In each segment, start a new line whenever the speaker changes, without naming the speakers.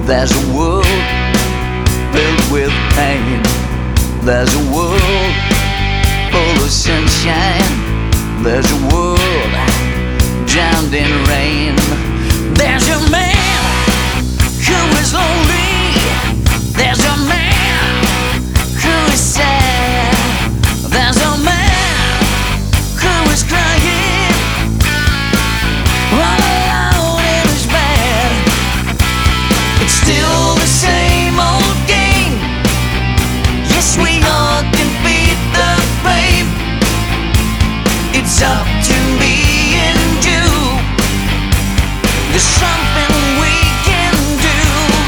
There's a world filled with pain. There's a world full of sunshine. There's a world drowned in rain. There's a man who is lonely. There's a man who is sad. There's a man who is crying all alone in his bed. It's still the same old game. Yes, we all can beat the flame. It's up to me and you. There's something we can do.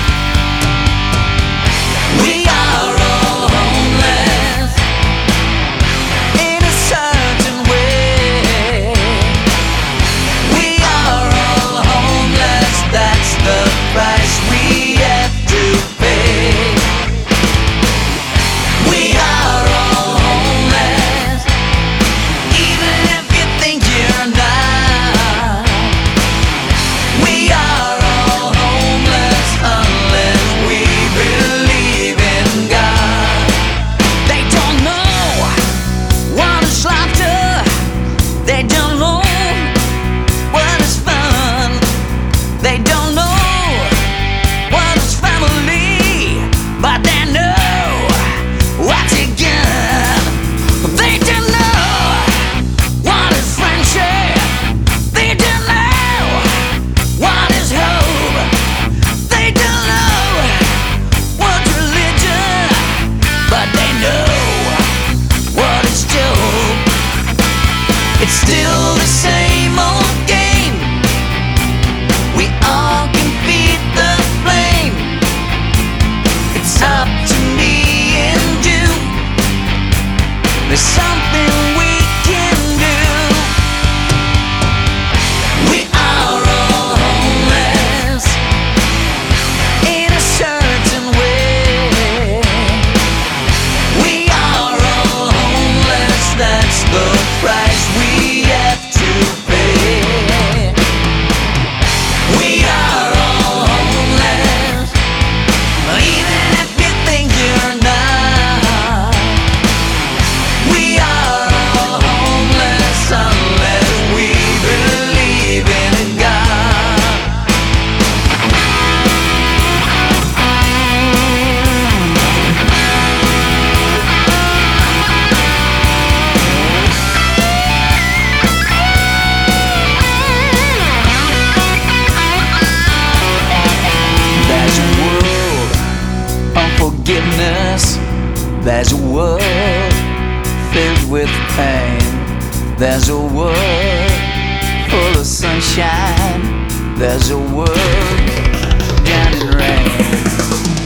We are all homeless in a certain way. We are all homeless, that's the price we have to pay. We are all homeless, even if you think you're not. We are all homeless unless we believe in God. They don't know what is laughter. They don't know what is fun. They don't know what is family, but they know what's a gun. They don't know what is friendship. They don't know what is hope. They don't know what's religion, but they know what is dope. It's still the same old game. We all can beat the flame. It's up to me and you. There's something we can do. We are all homeless in a certain way. We are all homeless, that's the price we have to pay. We are all homeless, even if you think you're not. We are all homeless unless we believe in God. There's a world of forgiveness. There's a world filled with pain. There's a world full of sunshine. There's a world drowned in rain.